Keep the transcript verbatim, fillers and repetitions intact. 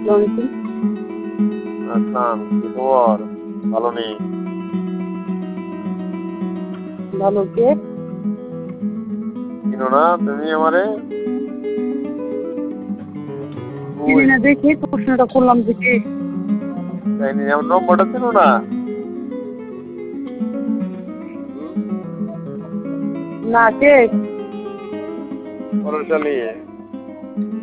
আসসালামাইকুম। আসসালাম, কি খবর? ভালো নেই। ভালো কে? চিনো না তুমি আমারে? চিনি ওই না দেখি প্রশ্নটা করলাম দেখি। তাইনি আমার নম্বরটা চিনো না? হুম? না কে? বড়শালী